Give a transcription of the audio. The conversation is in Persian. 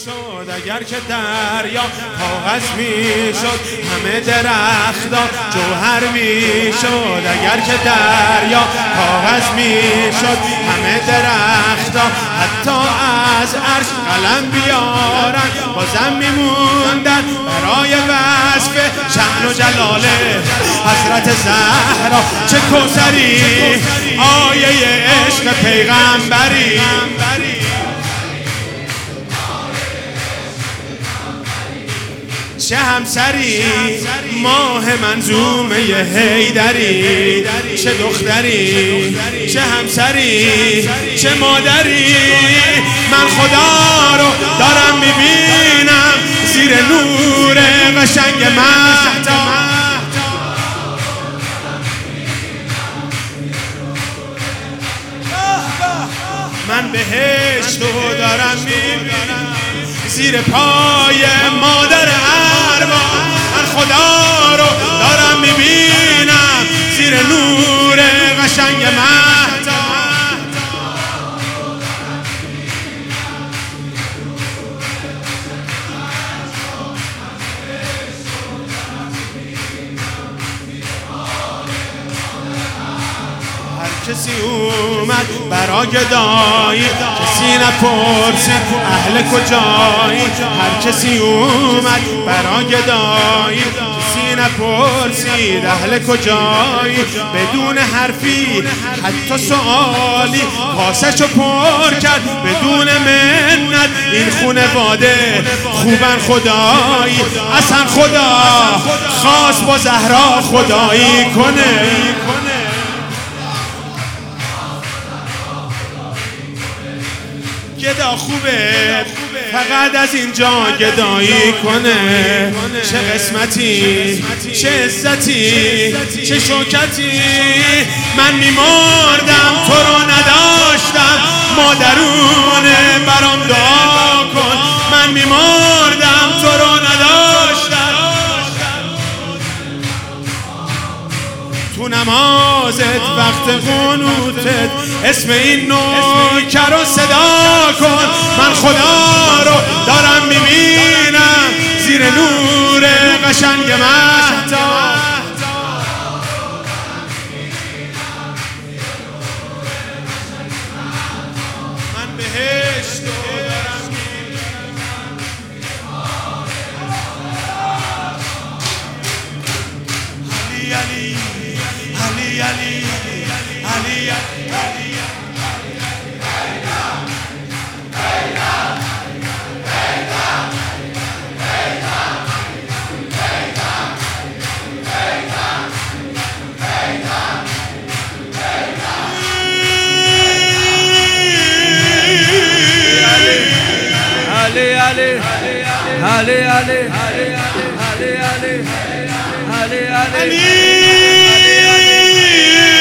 میشد اگر که دریا کاغذ میشد، همه درختا جوهر میشد اگر که دریا کاغذ میشد، همه درختا حتی از عرش قلم بیارن بازم میموندن برای وصف شأن و جلال حضرت زهرا. چه کوثری آیه عشق پیغمبری، چه همسری ماه منظومه حیدری، چه دختری چه همسری چه مادری. من خدا رو دارم میبینم زیر نور قشنگ مهتاب، من بهشت رو دارم میبینم زیر پای مادر ارواح. من خدا رو دارم میبینم زیر نور قشنگ مهتاب. کسی اومد برای گدایی، کسی نپرسید اهل کجایی. هر کسی اومد برای گدایی، کسی نپرسید اهل کجایی. بدون حرفی حتی سوالی کاسه‌شو پر کرد، بدون منت این خونواده خوبن خدایی. اصلا خدا خواست با زهرا خدایی کنه. گدا خوبه فقط از اینجا گدایی کنه. چه قسمتی چه عزتی چه شوکتی، من میمردم تو رو نداشتم مادرونه برام دعا کن. من میمردم تو رو نداشتم، تو نمازت وقت قنوتت اسم این نوکر رو صدا کن. من خدا رو دارم میبینم زیر نور قشنگ مهتاب. من بهشت رو دارم علی علی علی علی علی علی Ali